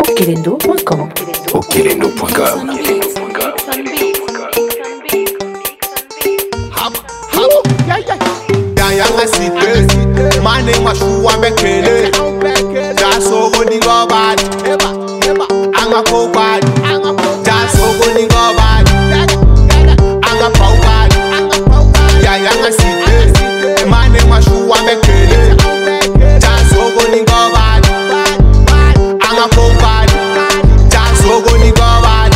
Okelendo.com. Okelendo.com. Yanga cité, mane mashuwa bekele. Jaso goni gobad, anga pobad. Jaso goni gobad, anga pobad. Yanga cité, mane mashuwa bekele. Jaso goni gobad, anga pobad. Jaso goni gobad,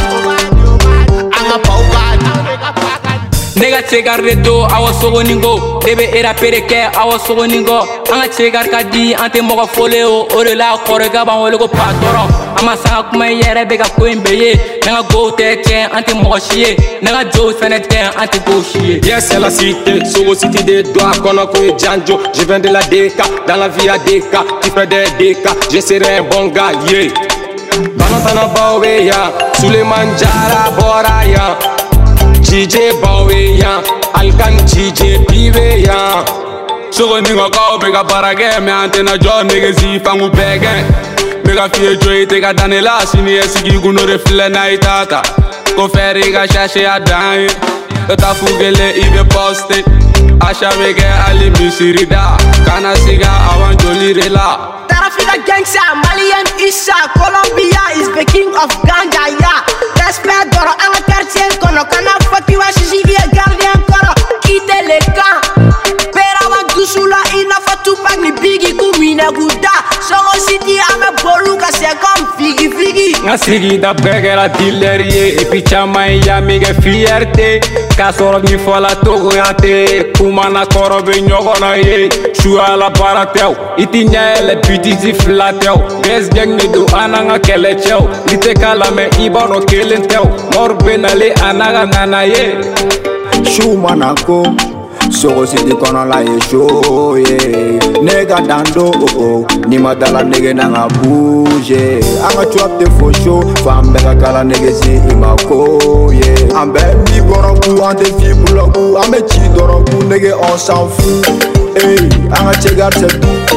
anga pobad. Nigga chegar redo, awa sogo ningo. Debe era pereke, awa sogo ningo. Anga chegar kadi, ante moga foleo. Ore la korega ban wole go patoro. Ama sanga kuma yere bega koimbeye. Nanga go teke, ante moga shie. Nanga jo fenete, ante go shie. Yes, c'est la cité, Sogo City des doigts, Konoko et Djanjo. Je viens de la DK, dans la vie à DK. Tu fais des DK, je serai un bon gars, yeah. Banatana Baweya, Suleiman Jara Boraya. DJ Baweya, Alkan DJ Piveya. Sogo ningo kao bega barage, me antena jo nigga zi fangu bege. Mega fie joy teka danela, sini esigi guno refle na itata. Ko feri ga shashe adai, ta fugele ibe poste. Asha bege ali misirida, kana siga awan joli rela. Tarafina gangsta, Malian Issa, Colombia is the king of ganja, yeah. Respect doro, anga quartier kono, kana faki wa shishi gardien koro. Quitte les camps, pera wa dusula ina fatu pagni bigi kumina guda. Sogo City ame boluka c'est comme figi figi. Ngasigi da bege la dillerie, et puis chama ya mige fierté. Kasoro ni fola togo yate, kumana koro be nyogona ye. Shua la barateo, iti nyele biti ziflateo. Bes gang ni do ananga kele cheo. Lite kala me ibano kelenteo. Morbe na le anaga nana ye. Shumanako, Sogo City kono la ye show ye. Nega dando oh oh, ni madala nege nanga bouge. Anga chop te fo show, fambe kala nege si imako ye. Ambe mi goroku, ante fi buloku, ambe chi doroku, nege on s'en fout. Hey, anga chegar c'est tout.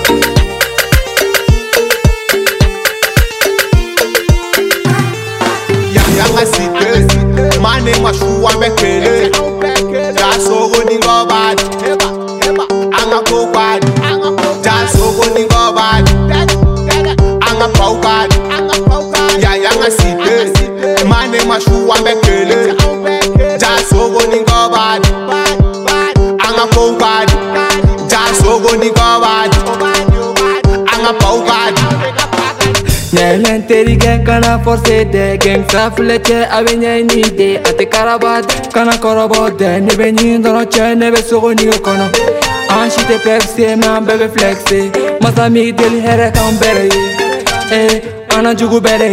Yanga cité, mane mashuwa bekele. Jaso goni gobad, anga pobad. Jaso goni gobad, anga pobad. Yanga cité, mane mashuwa bekele. Jaso goni gobad, anga pobad. Jaso goni gobad, anga pobad. Nyelen terige kana force de gang saflete abenye nide ate karabat kana korobote ne beni ndoro che ne be sogo ni kono anshite pepsi man bebe flexe masami del here kan bere ana jugu bere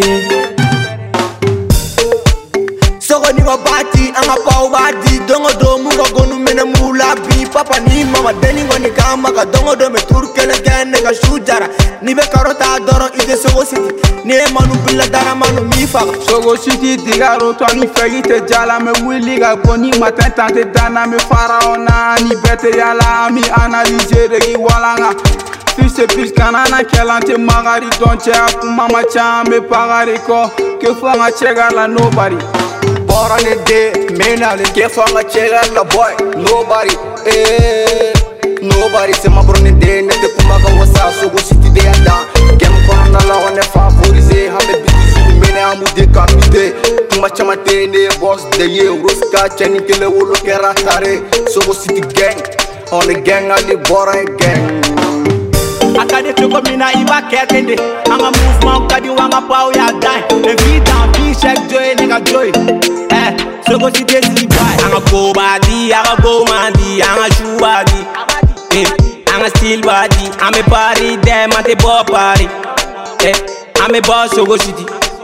Sogo ni bati, anga pau bati. Dongo do mugo gonu mene mula bi. Papa ni mama deni ngoni kama ka dongo do me turkele gene ka shujara. Ni be karota doro ide Sogo City. Ni e manu bila dara manu mifa. Sogo City diga roto ni fegi te jala me wili ga boni matin tante dana me faraona ni bete yala mi analyse de gi walanga. Fils plus kanana kelante magari donche akuma macha me pagari ko ke fanga chega la nobody. Bora ne de, mena le ke fanga chega la boy. Nobody, nobody se ma bro ne de, ne te kuma ka wasa Sogo City de anda. Kem kono na la one favoriser, hame biti su mene amu decapité. Kuma chama te ne boss de ye, Roska cheni kele wolo kera tare. Sogo City gang, on the gang ali bora gang. Akade choko mina iba ketende. Anga movement kadi wanga pau ya dai. Evident fi check joy nigga joy. Sogo City si boy. Anga go body, anga go mandi, anga shoe body. Anga still body, ame party dem ante bo party. Ame boss Sogo City.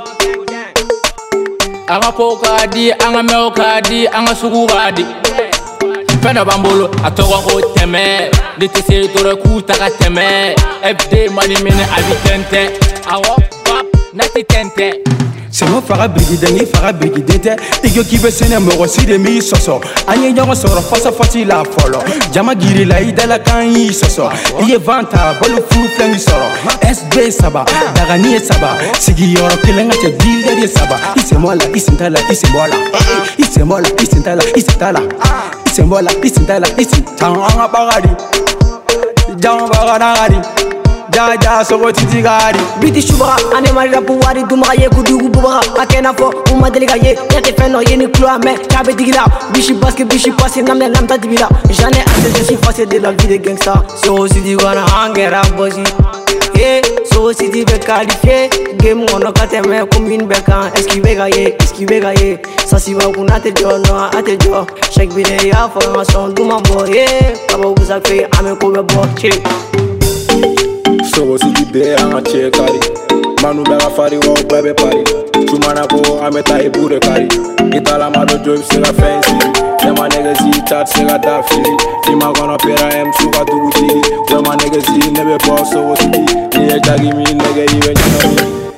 anga pokadi anga meokadi anga suguradi Fena bambolo atogo ko teme de tese tore kuta ka teme FD money mine abitente awo pap nati tente. c'est mon fara brigide fara brigide Igyo kibe sene mɔgɔ si de m'i sɔsɔ an ye ɲɔgɔn sɔrɔ fasafasi la fɔlɔ jama girila I dala kan y'i sɔsɔ I ye van ta balo furu fɛn sɔrɔ SB saba dagani ye saba sigiyɔrɔ kelen ka cɛ dealer ye saba I senbɔ la I sen t'a la I senbɔ la I senbɔ la I sen t'a la I sen t'a la I senbɔ la I sen t'a la I sen can an ka bagari jama bagaragari jaja sogo titi gari biti shubaga ane marira puwari dumaga ye kudugu bubaga akena fo umadeliga ye yate feno ye ni cloa me chabe digila bishi basket bishi passe namne lamta dibila j'en ai assez je suis passé de la vie de gangsta so si di gonna hangera bosi yeah so si di be qualifié game on a kate me combine bekan esquive ga ye ça si va kuna te jo no ate jo chaque bide ya formation duma bo yeah kabo vous a fait ame ko be bo che Sogo siti be anga che kari Manu bega fari wa bebe pari Chumana ko ameta ibure kari Itala mado job singa fancy Yama nigga zi chat singa da fili Ima gonna pera em suka tugu chili Yama nigga zi nebe boss sogo siti Niye jagi mi nigga iwe nyana mi